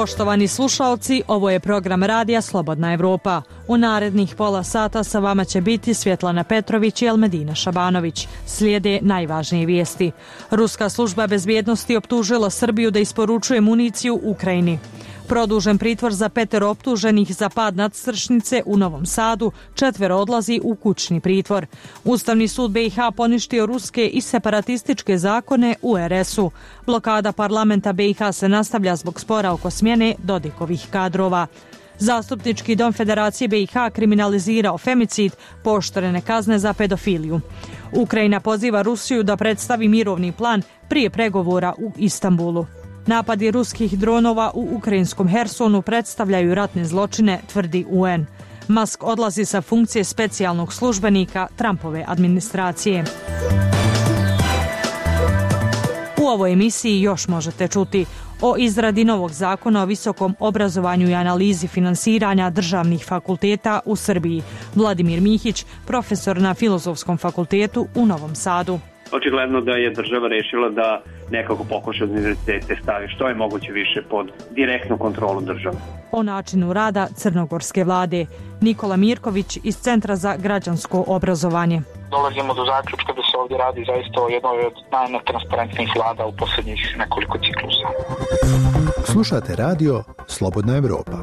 Poštovani slušalci, ovo je program radija Slobodna Evropa. U narednih pola sata sa vama će biti Svjetlana Petrović i Elmedina Šabanović. Slijede najvažnije vijesti. Ruska služba bezbjednosti optužila Srbiju da isporučuje municiju Ukrajini. Produžen pritvor za 5 optuženih za pad nadstrešnice u Novom Sadu, 4 odlazi u kućni pritvor. Ustavni sud BiH poništio ruske i separatističke zakone u RS-u. Blokada parlamenta BiH se nastavlja zbog spora oko smjene Dodikovih kadrova. Zastupnički dom Federacije BiH kriminalizirao femicid, pooštrene kazne za pedofiliju. Ukrajina poziva Rusiju da predstavi mirovni plan prije pregovora u Istanbulu. Napadi ruskih dronova u ukrajinskom Hersonu predstavljaju ratne zločine, tvrdi UN. Musk odlazi sa funkcije specijalnog službenika Trumpove administracije. U ovoj emisiji još možete čuti o izradi novog zakona o visokom obrazovanju i analizi finansiranja državnih fakulteta u Srbiji. Vladimir Mihić, profesor na Filozofskom fakultetu u Novom Sadu. Očigledno da je država rešila da nekako pokuša univerzitete stavi što je moguće više pod direktnu kontrolu države. O načinu rada crnogorske vlade. Nikola Mirković iz Centra za građansko obrazovanje. Dolazimo do zaključka da se ovdje radi zaista o jednoj od najnetransparentnijih vlada u posljednjih nekoliko ciklusa. Slušate radio Slobodna Evropa.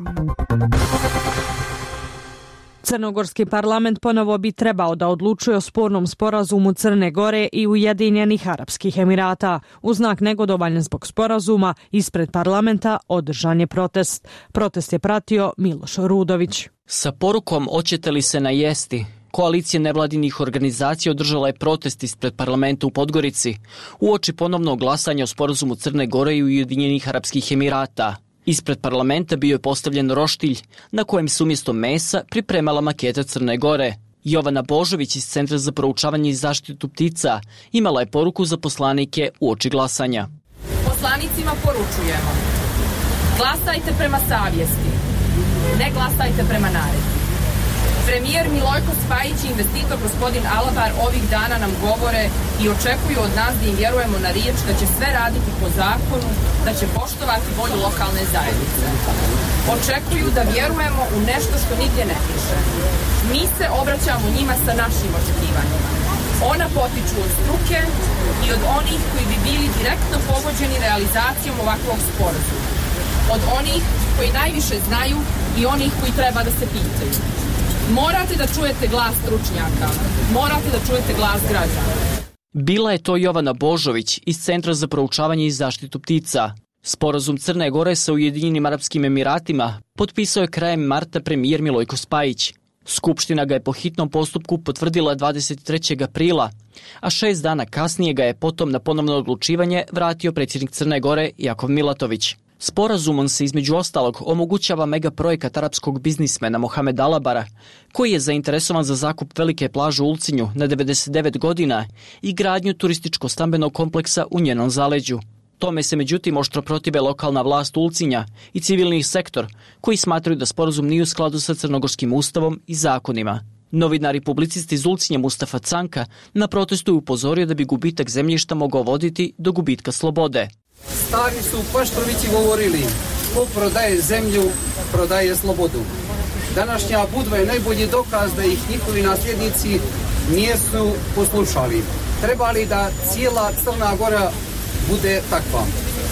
Crnogorski parlament ponovo bi trebao da odlučuje o spornom sporazumu Crne Gore i Ujedinjenih Arapskih Emirata. U znak negodovanja zbog sporazuma, ispred parlamenta održan je protest. Protest je pratio Miloš Rudović. Sa porukom "Hoćete li se najesti?" Koalicija nevladinih organizacija održala je protest ispred parlamenta u Podgorici uoči ponovnog glasanja o sporazumu Crne Gore i Ujedinjenih Arapskih Emirata. Ispred parlamenta bio je postavljen roštilj na kojem se umjesto mesa pripremala maketa Crne Gore. Jovana Božović iz Centra za proučavanje i zaštitu ptica imala je poruku za poslanike uoči glasanja. Poslanicima poručujemo: glasajte prema savjesti, ne glasajte prema naredbi. Premijer Milojko Spajić i investitor gospodin Alabar ovih dana nam govore i očekuju od nas da im vjerujemo na riječ da će sve raditi po zakonu, da će poštovati volju lokalne zajednice. Očekuju da vjerujemo u nešto što nigdje ne piše. Mi se obraćamo njima sa našim očekivanjima. Ona potiču od struke i od onih koji bi bili direktno pogođeni realizacijom ovakvog sporazuma. Od onih koji najviše znaju i onih koji treba da se pitaju. Morate da čujete glas stručnjaka, morate da čujete glas građana. Bila je to Jovana Božović iz Centra za proučavanje i zaštitu ptica. Sporazum Crne Gore sa Ujedinjenim Arapskim Emiratima potpisao je krajem marta premijer Milojko Spajić. Skupština ga je po hitnom postupku potvrdila 23. aprila, a 6 dana kasnije ga je potom na ponovno odlučivanje vratio predsjednik Crne Gore Jakov Milatović. Sporazumom se između ostalog omogućava megaprojekt arapskog biznismena Mohamed Alabara, koji je zainteresovan za zakup velike plaže u Ulcinju na 99 godina i gradnju turističko-stambenog kompleksa u njenom zaleđu. Tome se međutim oštro protive lokalna vlast Ulcinja i civilni sektor, koji smatraju da sporazum nije u skladu sa crnogorskim ustavom i zakonima. Novinar i publicist iz Ulcinja Mustafa Canka na protestu je upozorio da bi gubitak zemljišta mogao voditi do gubitka slobode. Stari su Paštrovići govorili: ko prodaje zemlju, prodaje slobodu. Današnja Budva je najbolji dokaz da ih njihovi nasljednici nisu poslušali. Trebali da cijela Crna Gora bude takva.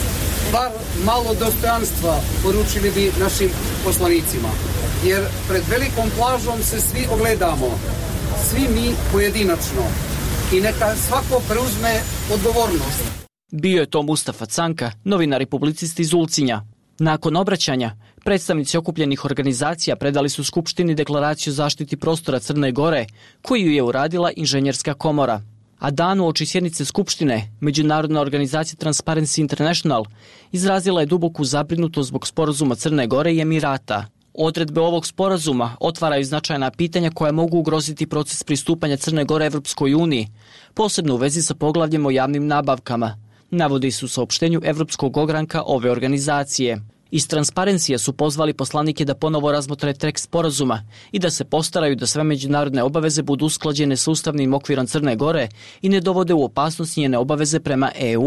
Bar malo dostojanstva poručili bi našim poslanicima, jer pred velikom plažom se svi ogledamo, svi mi pojedinačno, i neka svako preuzme odgovornost. Bio je to Mustafa Canka, novinar i publicist iz Ulcinja. Nakon obraćanja, predstavnici okupljenih organizacija predali su Skupštini deklaraciju o zaštiti prostora Crne Gore, koju je uradila Inženjerska komora. A dan uoči sjednice Skupštine, Međunarodna organizacija Transparency International izrazila je duboku zabrinutost zbog sporazuma Crne Gore i Emirata. Odredbe ovog sporazuma otvaraju značajna pitanja koja mogu ugroziti proces pristupanja Crne Gore Evropskoj uniji, posebno u vezi sa poglavljem o javnim nabavkama, navodi se u saopštenju Evropskog ogranka ove organizacije. Iz Transparencija su pozvali poslanike da ponovo razmotre tekst sporazuma i da se postaraju da sve međunarodne obaveze budu usklađene sa ustavnim okvirom Crne Gore i ne dovode u opasnost njene obaveze prema EU.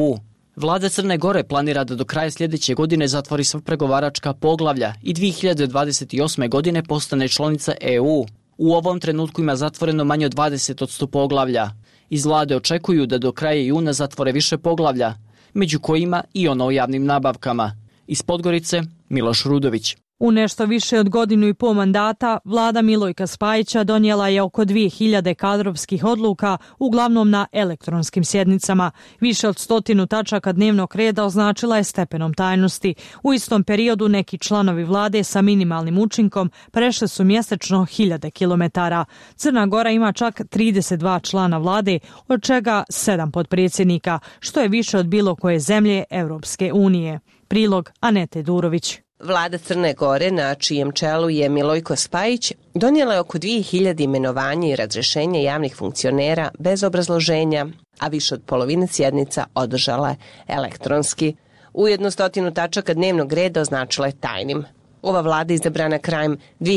Vlada Crne Gore planira da do kraja sljedeće godine zatvori sva pregovaračka poglavlja i 2028. godine postane članica EU. U ovom trenutku ima zatvoreno manje od 20% poglavlja. Iz vlade očekuju da do kraja juna zatvore više poglavlja, među kojima i ono o javnim nabavkama. Iz Podgorice, Miloš Rudović. U nešto više od godinu i pol mandata, vlada Milojka Spajića donijela je oko 2000 kadrovskih odluka, uglavnom na elektronskim sjednicama. Više od 100 tačaka dnevnog reda označila je stepenom tajnosti. U istom periodu neki članovi vlade sa minimalnim učinkom prešli su mjesečno 1000 kilometara. Crna Gora ima čak 32 člana vlade, od čega 7 potpredsjednika, što je više od bilo koje zemlje Europske unije. Prilog Anete Durović. Vlada Crne Gore, na čijem čelu je Milojko Spajić, donijela je oko 2000 imenovanja i razrješenja javnih funkcionera bez obrazloženja, a više od polovine sjednica održala je elektronski. Ujedno 100 tačaka dnevnog reda označila je tajnim. Ova vlada izabrana krajem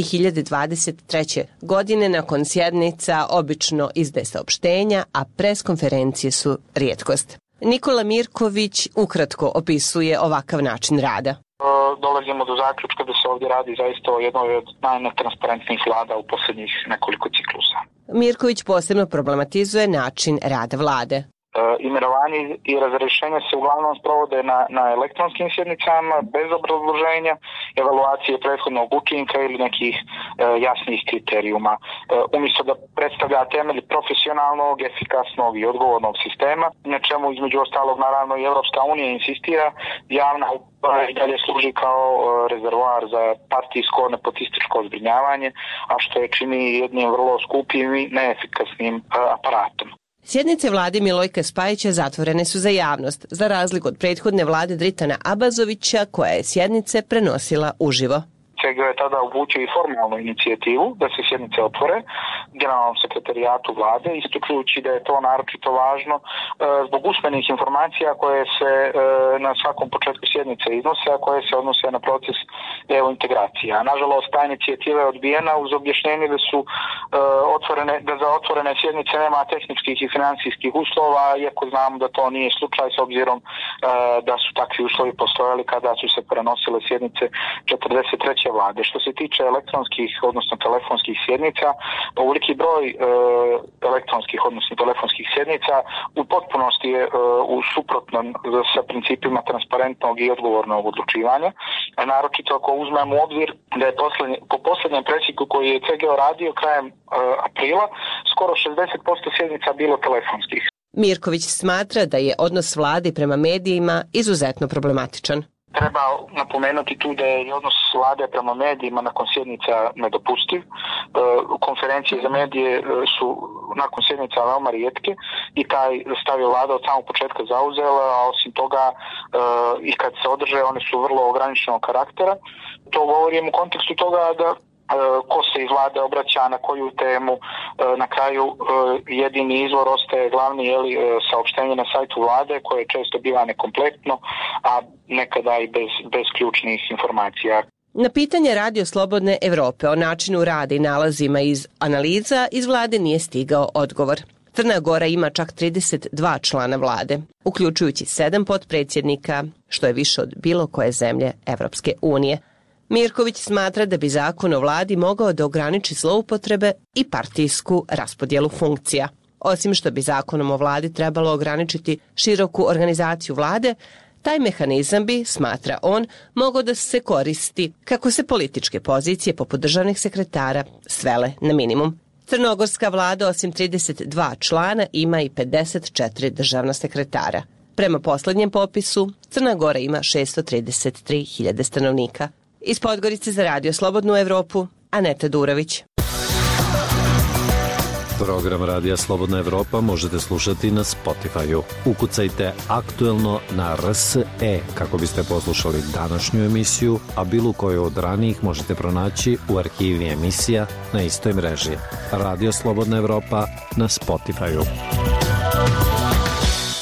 2023. godine nakon sjednica obično izdaje saopštenja, a preskonferencije su rijetkost. Nikola Mirković ukratko opisuje ovakav način rada. Dolazimo do zaključka da se ovdje radi zaista o jednoj od najnetransparentnijih vlada u posljednjih nekoliko ciklusa. Mirković posebno problematizuje način rada vlade. Imenovanje i razrješenja se uglavnom sprovode na elektronskim sjednicama, bez obrazloženja, evaluacije prethodnog učinka ili nekih jasnih kriterijuma. Umjesto da predstavlja temelj profesionalnog, efikasnog i odgovornog sistema, na čemu između ostalog naravno i Europska unija insistira, javna uprava i dalje služi kao rezervoar za partijsko, nepotističko zbrinjavanje, a što je čini jednim vrlo skupim i neefikasnim aparatom. Sjednice vlade Milojka Spajića zatvorene su za javnost, za razliku od prethodne vlade Dritana Abazovića, koja je sjednice prenosila uživo. CGO je tada upućio i formalnu inicijativu da se sjednice otvore generalnom sekretarijatu vlade, ističujući da je to naročito važno zbog usmenih informacija koje se na svakom početku sjednice iznose, a koje se odnose na proces EU integracija. Nažalost, ta inicijativa je odbijena uz objašnjenje da su da za otvorene sjednice nema tehničkih i financijskih uslova, iako znamo da to nije slučaj s obzirom da su takvi uslovi postojali kada su se prenosile sjednice 43. vlade. Što se tiče elektronskih, odnosno telefonskih sjednica, ovoliki broj elektronskih, odnosno telefonskih sjednica u potpunosti je suprotno sa principima transparentnog i odgovornog odlučivanja. Naročito ako uzmemo u obzir da je po posljednjem presjeku koji je CGO radio krajem aprila, skoro 60% sjednica bilo telefonskih. Mirković smatra da je odnos vlade prema medijima izuzetno problematičan. Treba napomenuti tu da je odnos vlade prema medijima nakon sjednica nedopustiv. Konferencije za medije su nakon sjednica veoma rijetke i taj stav je vlada od samog početka zauzela, a osim toga i kad se održe one su vrlo ograničenog karaktera. To govorim u kontekstu toga da ko se iz vlade obraća na koju temu, na kraju jedini izvor ostaje glavni saopštenje na sajtu vlade koje često biva nekompletno, a nekada i bez ključnih informacija. Na pitanje Radio Slobodne Evrope o načinu rada i nalazima iz analiza iz vlade nije stigao odgovor. Crna Gora ima čak 32 člana vlade, uključujući 7 potpredsjednika, što je više od bilo koje zemlje Evropske unije. Mirković smatra da bi zakon o vladi mogao da ograniči zloupotrebe i partijsku raspodjelu funkcija. Osim što bi zakonom o vladi trebalo ograničiti široku organizaciju vlade, taj mehanizam bi, smatra on, mogao da se koristi kako se političke pozicije poput državnih sekretara svele na minimum. Crnogorska vlada osim 32 člana ima i 54 državna sekretara. Prema posljednjem popisu, Crna Gora ima 633.000 stanovnika. Iz Podgorice za Radio Slobodnu Evropu, Aneta Durović. Program Radija Slobodna Evropa možete slušati na Spotify-u. Ukucajte aktuelno na RSE kako biste poslušali današnju emisiju, a bilo koju od ranijih možete pronaći u arhivi emisija na istoj mreži. Radio Slobodna Evropa na Spotify-u.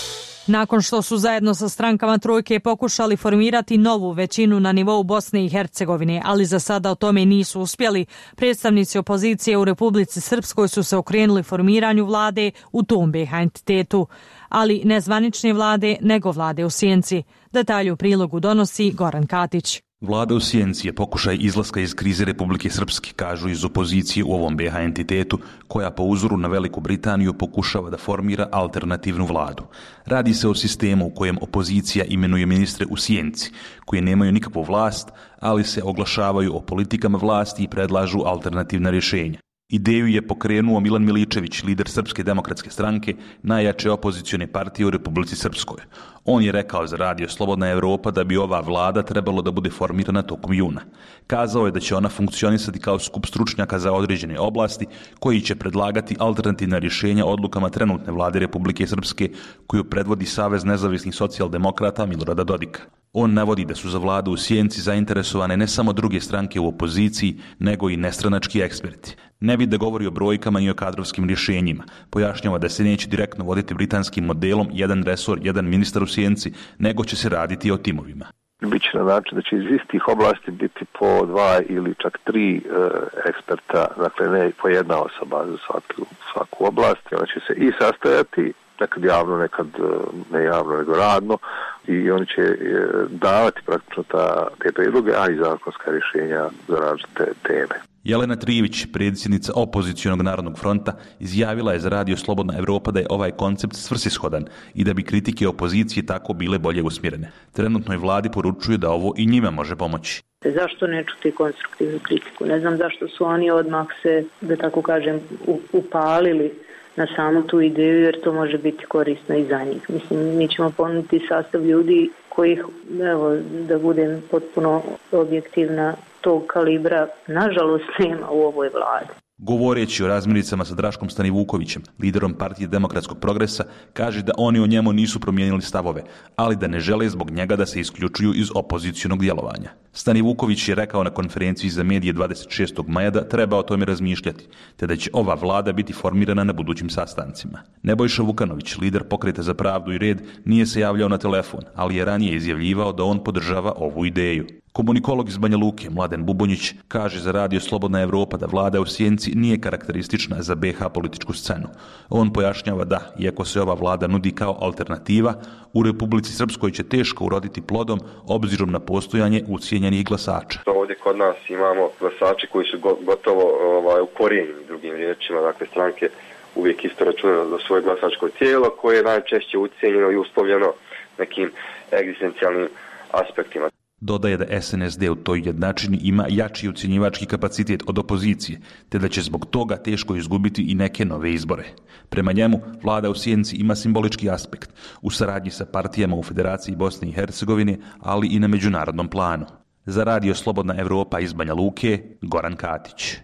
Nakon što su zajedno sa strankama trojke pokušali formirati novu većinu na nivou Bosne i Hercegovine, ali za sada o tome nisu uspjeli, predstavnici opozicije u Republici Srpskoj su se okrenuli formiranju vlade u tom BiH entitetu, ali ne zvanične vlade, nego vlade u sjenci. Detalje u prilogu donosi Goran Katić. Vlada u sjenci je pokušaj izlaska iz krize Republike Srpske, kažu iz opozicije u ovom BiH entitetu, koja po uzoru na Veliku Britaniju pokušava da formira alternativnu vladu. Radi se o sistemu u kojem opozicija imenuje ministre u sjenci, koji nemaju nikakvu vlast, ali se oglašavaju o politikama vlasti i predlažu alternativna rješenja. Ideju je pokrenuo Milan Miličević, lider Srpske demokratske stranke, najjače opozicione partije u Republici Srpskoj. On je rekao za radio Slobodna Evropa da bi ova vlada trebalo da bude formirana tokom juna. Kazao je da će ona funkcionisati kao skup stručnjaka za određene oblasti koji će predlagati alternativna rješenja odlukama trenutne vlade Republike Srpske koju predvodi Savez nezavisnih socijaldemokrata Milorada Dodika. On navodi da su za vladu u sjenci zainteresovane ne samo druge stranke u opoziciji, nego i nestranački eksperti. Ne bi da govori o brojkama ni o kadrovskim rješenjima. Pojašnjava da se neće direktno voditi britanskim modelom jedan resor, jedan ministar u sjenci, nego će se raditi o timovima. Biće na način da će iz istih oblasti biti po 2 ili čak 3 eksperta, dakle ne po jedna osoba za svaku oblast. Ona će se i sastajati, nekad javno, nekad ne javno, nego radno, i oni će davati praktično te predloge, a i zakonska rješenja za različite teme. Jelena Trivić, predsjednica opozicionog Narodnog fronta, izjavila je za radio Slobodna Evropa da je ovaj koncept svrsishodan i da bi kritike opozicije tako bile bolje usmjerene. Trenutnoj vladi poručuje da ovo i njima može pomoći. Zašto ne čuti konstruktivnu kritiku? Ne znam zašto su oni odmah se, da tako kažem, upalili na samu tu ideju, jer to može biti korisno i za njih. Mislim, mi ćemo ponuditi sastav ljudi kojih, evo, da budem potpuno objektivna, tog kalibra, nažalost, nema u ovoj vladi. Govoreći o razmiricama sa Draškom Stanivukovićem, liderom Partije demokratskog progresa, kaže da oni o njemu nisu promijenili stavove, ali da ne žele zbog njega da se isključuju iz opozicionog djelovanja. Stanivuković je rekao na konferenciji za medije 26. maja da treba o tome razmišljati, te da će ova vlada biti formirana na budućim sastancima. Nebojša Vukanović, lider Pokreta za pravdu i red, nije se javljao na telefon, ali je ranije izjavljivao da on podržava ovu ideju. Komunikolog iz Banja Luke, Mladen Bubonjić, kaže za radio Slobodna Evropa da vlada u sjenci nije karakteristična za BiH političku scenu. On pojašnjava da, iako se ova vlada nudi kao alternativa, u Republici Srpskoj će teško uroditi plodom obzirom na postojanje ucijenjenih glasača. Ovdje kod nas imamo glasače koji su gotovo ukorijenjeni, drugim riječima, dakle stranke uvijek isto računaju za svoje glasačko tijelo koje je najčešće ucijenjeno i uslovljeno nekim egzistencijalnim aspektima. Dodaje da SNSD u toj jednačini ima jači ucjenjivački kapacitet od opozicije, te da će zbog toga teško izgubiti i neke nove izbore. Prema njemu, vlada u sjenci ima simbolički aspekt u saradnji sa partijama u Federaciji Bosne i Hercegovine, ali i na međunarodnom planu. Za radio Slobodna Evropa iz Banja Luke, Goran Katić.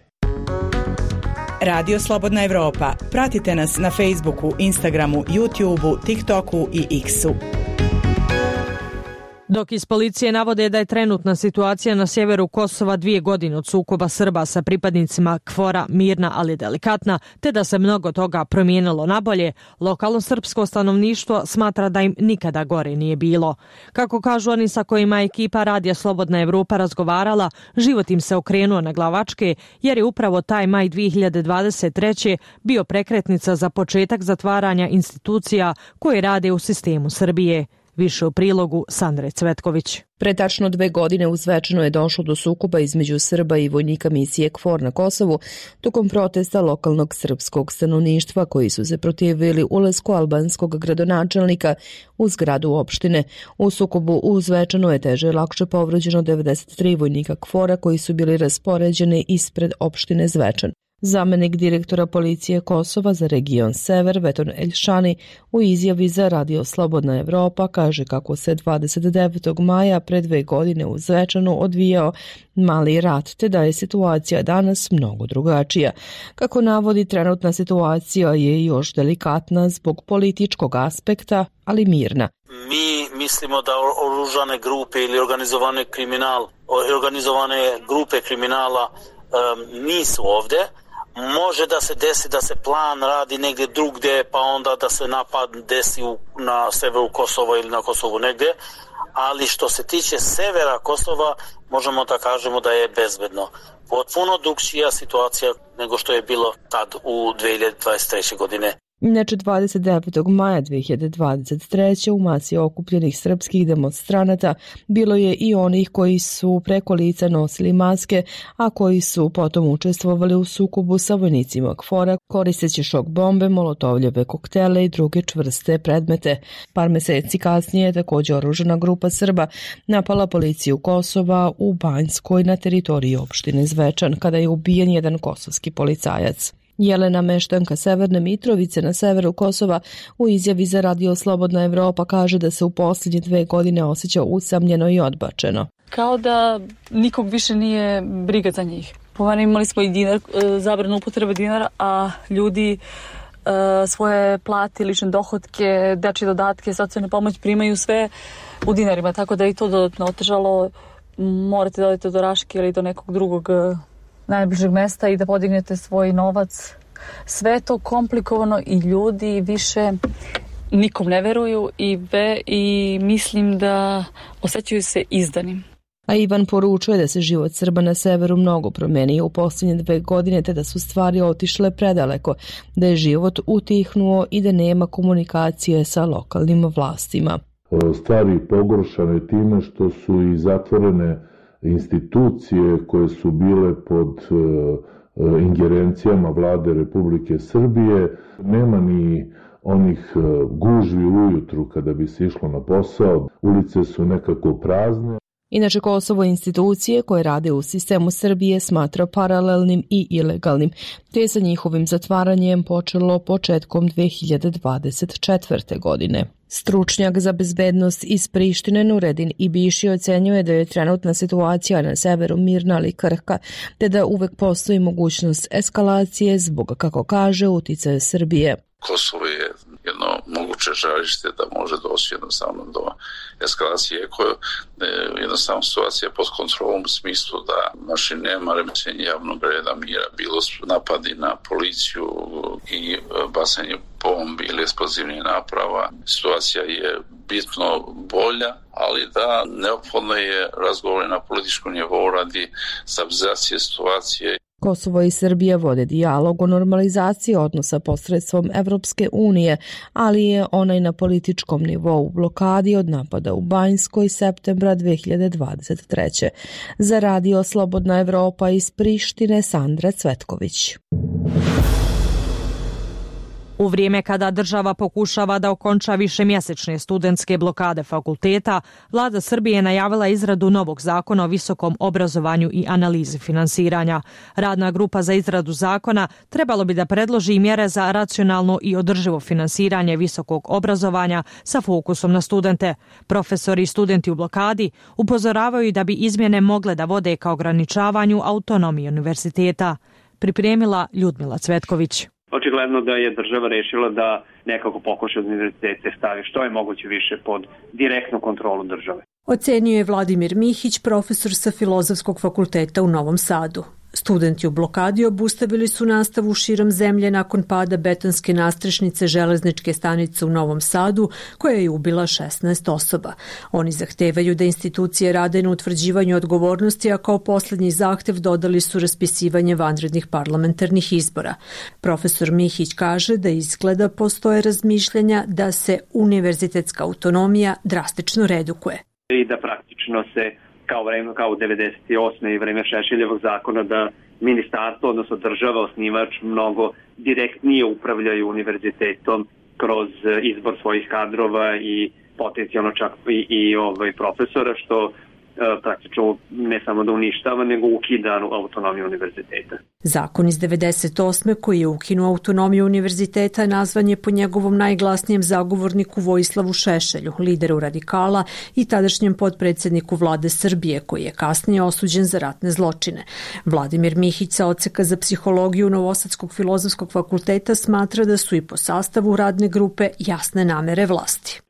Radio Slobodna Evropa. Pratite nas na Facebooku, Instagramu, YouTubeu, TikToku i X-u. Dok iz policije navode da je trenutna situacija na sjeveru Kosova 2 godine od sukoba Srba sa pripadnicima KFOR-a mirna, ali delikatna, te da se mnogo toga promijenilo nabolje, lokalno srpsko stanovništvo smatra da im nikada gore nije bilo. Kako kažu oni sa kojima je ekipa Radija Slobodna Evropa razgovarala, život im se okrenuo na glavačke, jer je upravo taj maj 2023. bio prekretnica za početak zatvaranja institucija koje rade u sistemu Srbije. Više u prilogu Sandre Cvetković. Pre tačno 2 godine u Zvečanu je došlo do sukoba između Srba i vojnika misije KFOR na Kosovu tokom protesta lokalnog srpskog stanovništva koji su se protivili ulasku albanskog gradonačelnika u zgradu opštine. U sukobu u Zvečanu je teže lakše povređeno 93 vojnika KFOR-a koji su bili raspoređeni ispred opštine Zvečan. Zamenik direktora policije Kosova za region Sever, Veton Eljšani, u izjavi za Radio Slobodna Evropa kaže kako se 29. maja pre 2 godine u Zvečanu odvijao mali rat, te da je situacija danas mnogo drugačija. Kako navodi, trenutna situacija je još delikatna zbog političkog aspekta, ali mirna. Mi mislimo da oružane grupe ili organizovane grupe kriminala nisu ovdje, Može da se desi da se plan radi negdje drugdje, pa onda da se napad desi na severu Kosova ili na Kosovu negdje, ali što se tiče severa Kosova, možemo da kažemo da je bezbedno. Potpuno drugčija situacija nego što je bilo tad u 2023. godine. Inače, 29. maja 2023. u masi okupljenih srpskih demonstranata bilo je i onih koji su preko lica nosili maske, a koji su potom učestvovali u sukobu sa vojnicima KFOR-a koristeći šok bombe, molotovljeve koktele i druge čvrste predmete. Par meseci kasnije je također oružana grupa Srba napala policiju Kosova u Banjskoj na teritoriji opštine Zvečan, kada je ubijen jedan kosovski policajac. Jelena, meštanka Severne Mitrovice na severu Kosova, u izjavi za Radio Slobodna Evropa kaže da se u posljednje 2 godine osjeća usamljeno i odbačeno. Kao da nikog više nije briga za njih. Po mene imali smo i dinar, zabranu upotrebe dinara, a ljudi svoje plate, lične dohotke, dečje dodatke, socijalne pomoć primaju sve u dinarima, tako da je i to dodatno otežalo. Morate da odete do Raške ili do nekog drugog najbližeg mesta i da podignete svoj novac. Sve je to komplikovano i ljudi više nikom ne veruju i mislim da osjećaju se izdanim. A Ivan poručuje da se život Srba na severu mnogo promenio u posljednje 2 godine, te da su stvari otišle predaleko, da je život utihnuo i da nema komunikacije sa lokalnim vlastima. Stvari pogoršane time što su i zatvorene institucije koje su bile pod ingerencijama vlade Republike Srbije. Nema ni onih gužvi ujutru kada bi se išlo na posao. Ulice su nekako prazne. Inače, Kosovo institucije koje rade u sistemu Srbije smatra paralelnim i ilegalnim, te sa njihovim zatvaranjem počelo početkom 2024. godine. Stručnjak za bezbednost iz Prištine Nuredin Ibiši ocenjuje da je trenutna situacija na severu mirna ali krhka, te da uvek postoji mogućnost eskalacije zbog, kako kaže, uticaja Srbije. Kosovo je jedno moguće žarište da može doći jednostavno do eskalacije, koja je jednostavno situacija pod kontrolom u smislu da znači nema remećenja javnog reda, mira, bilo su napadi na policiju i bacanje bombi ili eksplozivnih naprava. Situacija je bitno bolja, ali da neophodno je razgovor na političkom nivou radi stabilizacije situacije. Kosovo i Srbija vode dijalog o normalizaciji odnosa posredstvom Evropske unije, ali je onaj na političkom nivou u blokadi od napada u Banjskoj septembra 2023. Za Radio Slobodna Evropa iz Prištine, Sandra Cvetković. U vrijeme kada država pokušava da okonča višemjesečne studentske blokade fakulteta, vlada Srbije je najavila izradu novog zakona o visokom obrazovanju i analizi finansiranja. Radna grupa za izradu zakona trebalo bi da predloži i mjere za racionalno i održivo finansiranje visokog obrazovanja sa fokusom na studente. Profesori i studenti u blokadi upozoravaju da bi izmjene mogle da vode ka ograničavanju autonomije univerziteta. Pripremila Ljudmila Cvetković. Očigledno da je država rešila da nekako pokuša univerzitete stavi što je moguće više pod direktnu kontrolu države. Ocenio je Vladimir Mihić, profesor sa Filozofskog fakulteta u Novom Sadu. Studenti u blokadi obustavili su nastavu širom zemlje nakon pada betonske nastrešnice železničke stanice u Novom Sadu, koja je ubila 16 osoba. Oni zahtevaju da institucije rade na utvrđivanju odgovornosti, a kao posljednji zahtev dodali su raspisivanje vanrednih parlamentarnih izbora. Profesor Mihić kaže da izgleda postoje razmišljanja da se univerzitetska autonomija drastično redukuje. I da praktično se kao 98. i vreme Šešiljevog zakona da ministarstvo, odnosno država, osnivač, mnogo direktnije upravljaju univerzitetom kroz izbor svojih kadrova i potencijalno čak i profesora, što praktično ne samo da uništava, nego ukida autonomiju univerziteta. Zakon iz 98. koji je ukinuo autonomiju univerziteta nazvan je po njegovom najglasnijem zagovorniku Vojislavu Šešelju, lideru radikala i tadašnjem potpredsjedniku vlade Srbije, koji je kasnije osuđen za ratne zločine. Vladimir Mihić sa odseka za psihologiju Novosadskog filozofskog fakulteta smatra da su i po sastavu radne grupe jasne namere vlasti.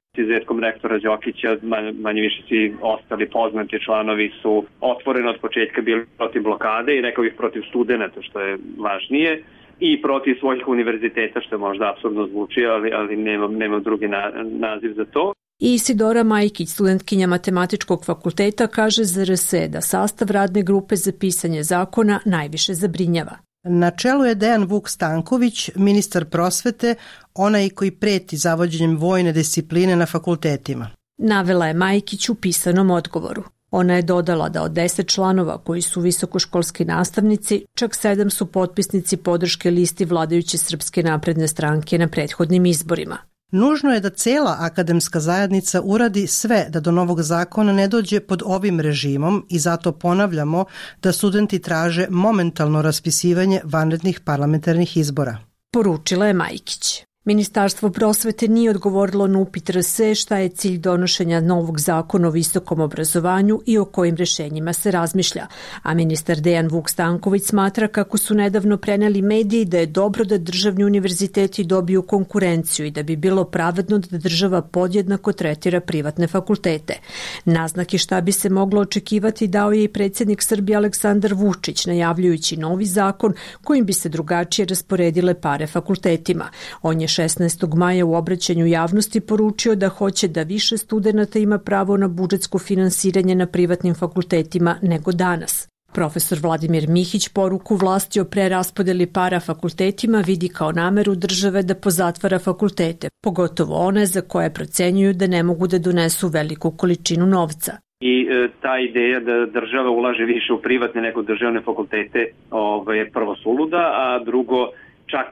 Izuzetkom rektora Đokića, manje više svi ostali poznati članovi su otvoreno od početka bili protiv blokade i rekao bih protiv studenta, što je važnije, i protiv svojih univerziteta, što je možda apsurdno zvuči, ali nemam drugi naziv za to. I Isidora Majkić, studentkinja Matematičkog fakulteta, kaže za RS da sastav radne grupe za pisanje zakona najviše zabrinjava. Na čelu je Dejan Vuk Stanković, ministar prosvete, onaj koji preti zavođenjem vojne discipline na fakultetima. Navela je Majkić u pisanom odgovoru. Ona je dodala da od 10 članova koji su visokoškolski nastavnici, čak 7 su potpisnici podrške listi vladajuće Srpske napredne stranke na prethodnim izborima. Nužno je da cela akademska zajednica uradi sve da do novog zakona ne dođe pod ovim režimom i zato ponavljamo da studenti traže momentalno raspisivanje vanrednih parlamentarnih izbora. Poručila je Majkić. Ministarstvo prosvete nije odgovorilo na upit RS šta je cilj donošenja novog zakona o visokom obrazovanju i o kojim rešenjima se razmišlja, a ministar Dejan Vuk Stanković smatra kako su nedavno preneli mediji da je dobro da državni univerziteti dobiju konkurenciju i da bi bilo pravedno da država podjednako tretira privatne fakultete. Naznake šta bi se moglo očekivati dao je i predsjednik Srbije Aleksandar Vučić, najavljujući novi zakon kojim bi se drugačije rasporedile pare fakultetima. On je 16. maja u obraćanju javnosti poručio da hoće da više studenata ima pravo na budžetsko finansiranje na privatnim fakultetima nego danas. Profesor Vladimir Mihić poruku vlasti o preraspodeli para fakultetima vidi kao nameru države da pozatvara fakultete, pogotovo one za koje procenjuju da ne mogu da donesu veliku količinu novca. I ta ideja da država ulaže više u privatne nego državne fakultete je prvo suluda, a drugo čak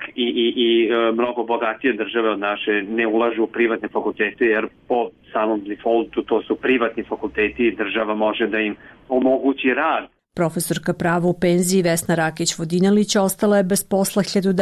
i mnogo bogatije države od naše ne ulažu u privatne fakultete jer po samom defaultu to su privatni fakulteti i država može da im omogući rad. Profesorka prava u penziji Vesna Rakić-Vodinjalić ostala je bez posla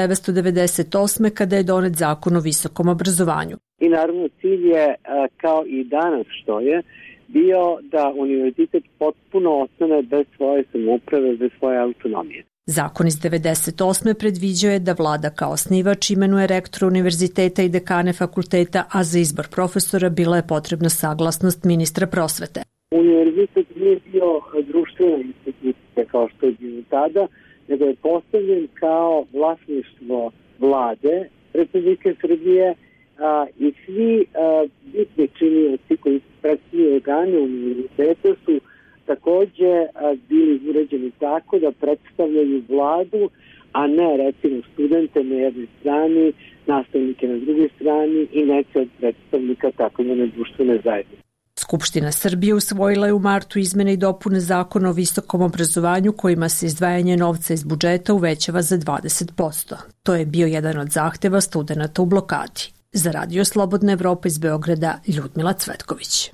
1998. kada je donet zakon o visokom obrazovanju. I naravno cilj je, kao i danas što je, bio da univerzitet potpuno ostane bez svoje samouprave, bez svoje autonomije. Zakon iz 1998. predviđao je da vlada kao osnivač imenuje rektora univerziteta i dekane fakulteta, a za izbor profesora bila je potrebna saglasnost ministra prosvete. Univerzitet nije bio društvena institucija kao što je bio tada, nego je postavljen kao vlasništvo vlade Republike Srbije i svi bitni činioci koji predstavljaju organe univerziteta su takođe bili uređeni tako da predstavljaju vladu, a ne recimo studente na jednoj strani, nastavnike na drugoj strani i neke od predstavnika takozvane društvene zajednice. Skupština Srbije usvojila je u martu izmene i dopune zakona o visokom obrazovanju kojima se izdvajanje novca iz budžeta uvećava za 20%. To je bio jedan od zahteva studenata u blokadi. Za Radio Slobodna Evropa iz Beograda, Ljudmila Cvetković.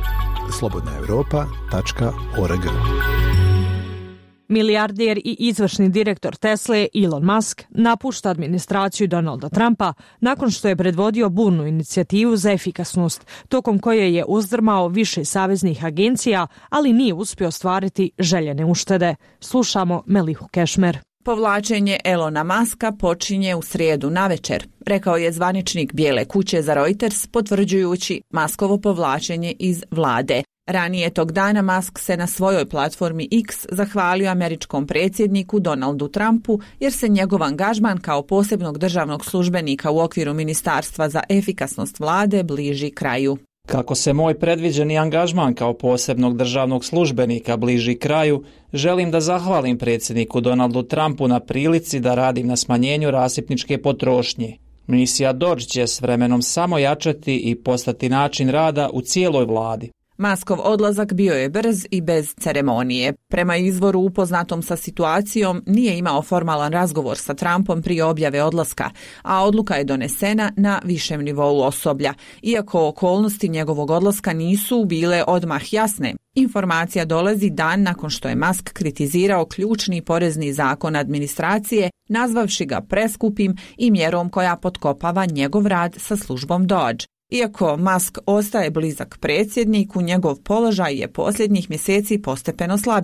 slobodnaevropa.org. Milijarder i izvršni direktor Tesle Elon Musk napušta administraciju Donalda Trumpa nakon što je predvodio burnu inicijativu za efikasnost, tokom koje je uzdrmao više saveznih agencija, ali nije uspio ostvariti željene uštede. Slušamo Melihu Kešmer. Povlačenje Elona Muska počinje u srijedu navečer, rekao je zvaničnik Bijele kuće za Reuters, potvrđujući Muskovo povlačenje iz vlade. Ranije tog dana Musk se na svojoj platformi X zahvalio američkom predsjedniku Donaldu Trumpu jer se njegov angažman kao posebnog državnog službenika u okviru Ministarstva za efikasnost vlade bliži kraju. Kako se moj predviđeni angažman kao posebnog državnog službenika bliži kraju, želim da zahvalim predsjedniku Donaldu Trumpu na prilici da radim na smanjenju rasipničke potrošnje. Misija Dodge će s vremenom samo jačati i postati način rada u cijeloj vladi. Muskov odlazak bio je brz i bez ceremonije. Prema izvoru upoznatom sa situacijom, nije imao formalan razgovor sa Trumpom prije objave odlaska, a odluka je donesena na višem nivou osoblja. Iako okolnosti njegovog odlaska nisu bile odmah jasne, informacija dolazi dan nakon što je Musk kritizirao ključni porezni zakon administracije, nazvavši ga preskupim i mjerom koja potkopava njegov rad sa službom Dodge. Iako Musk ostaje blizak predsjedniku, njegov položaj je posljednjih mjeseci postepeno slabio.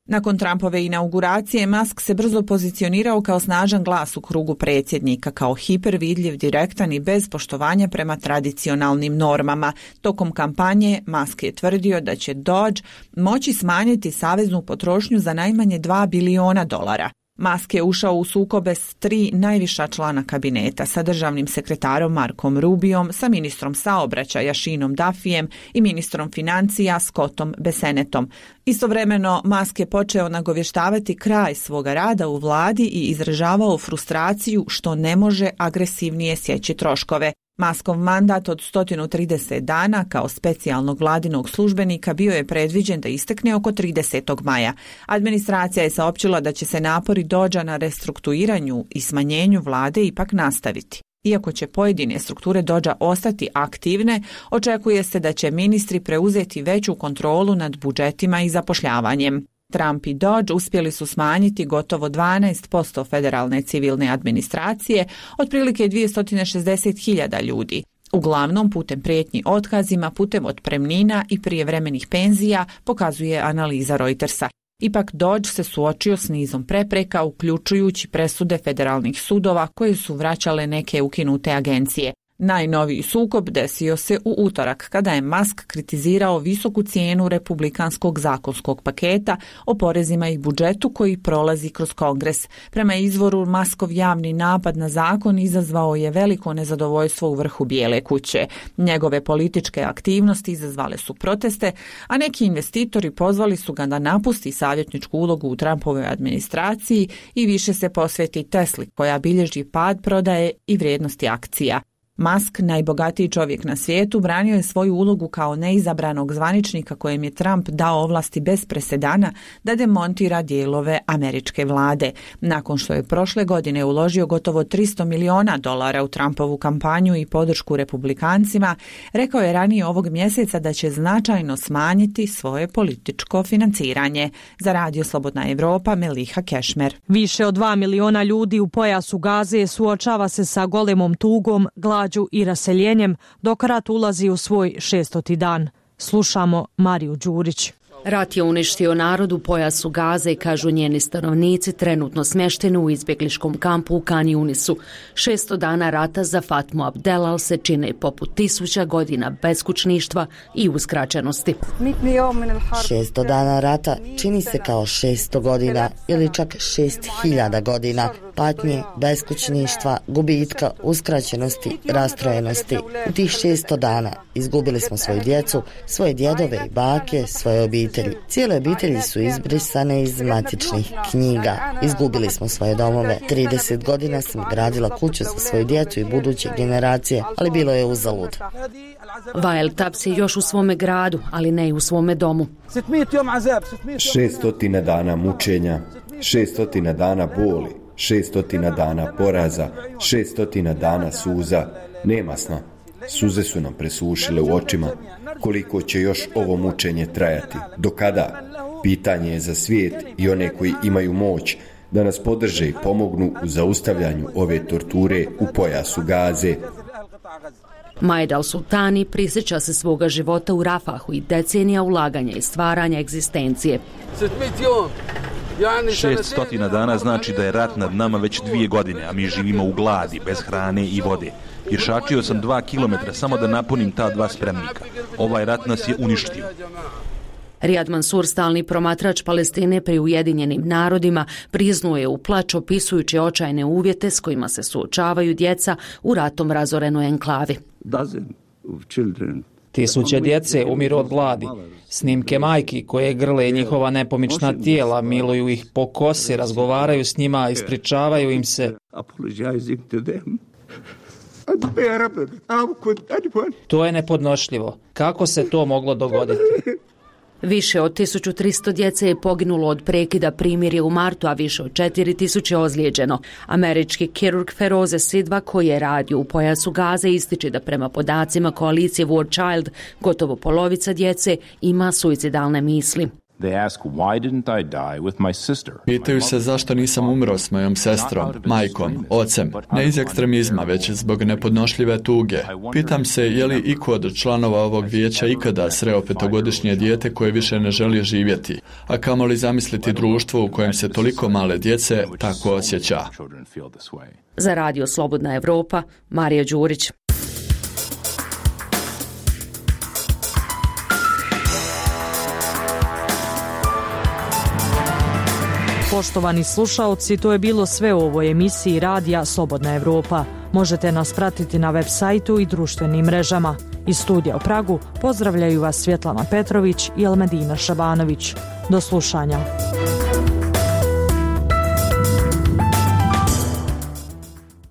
Nakon Trumpove inauguracije, Musk se brzo pozicionirao kao snažan glas u krugu predsjednika, kao hipervidljiv, direktan i bez poštovanja prema tradicionalnim normama. Tokom kampanje Musk je tvrdio da će Dodge moći smanjiti saveznu potrošnju za najmanje $2 biliona. Musk je ušao u sukobe s 3 najviša člana kabineta, sa državnim sekretarom Markom Rubiom, sa ministrom saobraćaja Seanom Duffyem i ministrom financija Scottom Bessenettom. Istovremeno, Musk je počeo nagovještavati kraj svoga rada u vladi i izražavao frustraciju što ne može agresivnije sjeći troškove. Muskov mandat od 130 dana kao specijalnog vladinog službenika bio je predviđen da istekne oko 30. maja. Administracija je saopćila da će se napori Dodgea na restrukturiranju i smanjenju vlade ipak nastaviti. Iako će pojedine strukture Dodgea ostati aktivne, očekuje se da će ministri preuzeti veću kontrolu nad budžetima i zapošljavanjem. Trump i Dodge uspjeli su smanjiti gotovo 12% federalne civilne administracije, otprilike 260.000 ljudi. Uglavnom putem prijetnji otkazima, putem otpremnina i prijevremenih penzija, pokazuje analiza Reutersa. Ipak Dodge se suočio s nizom prepreka, uključujući presude federalnih sudova koje su vraćale neke ukinute agencije. Najnoviji sukob desio se u utorak kada je Musk kritizirao visoku cijenu republikanskog zakonskog paketa o porezima i budžetu koji prolazi kroz Kongres. Prema izvoru, Muskov javni napad na zakon izazvao je veliko nezadovoljstvo u vrhu Bijele kuće. Njegove političke aktivnosti izazvale su proteste, a neki investitori pozvali su ga da napusti savjetničku ulogu u Trumpovoj administraciji i više se posveti Tesli, koja bilježi pad prodaje i vrijednosti akcija. Musk, najbogatiji čovjek na svijetu, branio je svoju ulogu kao neizabranog zvaničnika kojem je Trump dao ovlasti bez presedana da demontira dijelove američke vlade. Nakon što je prošle godine uložio gotovo $300 miliona u Trumpovu kampanju i podršku republikancima, rekao je ranije ovog mjeseca da će značajno smanjiti svoje političko financiranje. Za Radio Slobodna Evropa, Meliha Kešmer. Više od 2 miliona ljudi u pojasu Gaze suočava se sa golemom tugom, glađu i raseljenjem, dok rat ulazi u svoj 600. dan. Slušamo Mariju Đurić. Rat je uništio narod u pojasu Gaze, kažu njeni stanovnici, trenutno smješteni u izbjegliškom kampu u Kan Yunisu. 600 dana rata za Fatmu Abdelal se čine poput 1000 godina beskućništva i uskraćenosti. 600 dana rata čini se kao 600 godina ili čak 6000 godina patnje, beskućništva, gubitka, uskraćenosti, rastrojenosti. U tih 600 dana izgubili smo svoju djecu, svoje djedove i bake, svoje obitelji. Cijele obitelji su izbrisane iz matičnih knjiga. Izgubili smo svoje domove. 30 godina sam gradila kuću za svoju djecu i buduće generacije, ali bilo je uzalud. Vael Tabs je još u svome gradu, ali ne i u svome domu. 600 dana mučenja, 600 dana boli, 600 dana poraza, 600 dana suza. Nema sna. Suze su nam presušile u očima. Koliko će još ovo mučenje trajati? Do kada? Pitanje je za svijet i one koji imaju moć da nas podrže i pomognu u zaustavljanju ove torture u pojasu Gaze. Majed al-Sultani prisjeća se svoga života u Rafahu i decenija ulaganja i stvaranja egzistencije. 600 dana znači da je rat nad nama već 2 godine, a mi živimo u gladi, bez hrane i vode. Pješačio sam 2 kilometra samo da napunim ta 2 spremnika. Ovaj rat nas je uništio. Riyad Mansour, stalni promatrač Palestine pri Ujedinjenim narodima, priznuje u plač opisujući očajne uvjete s kojima se suočavaju djeca u ratom razorenoj enklavi. Tisuće djece umiru od gladi. Snimke majki koje grle njihova nepomična tijela, miluju ih po kosi, razgovaraju s njima, ispričavaju im se. To je nepodnošljivo. Kako se to moglo dogoditi? Više od 1300 djece je poginulo od prekida primirja u martu, a više od 4000 ozlijeđeno. Američki kirurg Feroze Sidva, koji je radio u pojasu Gaze, ističe da prema podacima koalicije War Child gotovo polovica djece ima suicidalne misli. Pitaju se zašto nisam umro s mojom sestrom, majkom, ocem, ne iz ekstremizma, već zbog nepodnošljive tuge. Pitam se je li iko od članova ovog vijeća ikada sreo 5-godišnje dijete koje više ne želi živjeti, a kamoli zamisliti društvo u kojem se toliko male djece tako osjeća. Za Radio Slobodna Evropa, Marija Đurić. Poštovani slušaoci, to je bilo sve u ovoj emisiji Radija Slobodna Evropa. Možete nas pratiti na web sajtu i društvenim mrežama. Iz studija u Pragu pozdravljaju vas Svjetlana Petrović i Elmedina Šabanović. Do slušanja.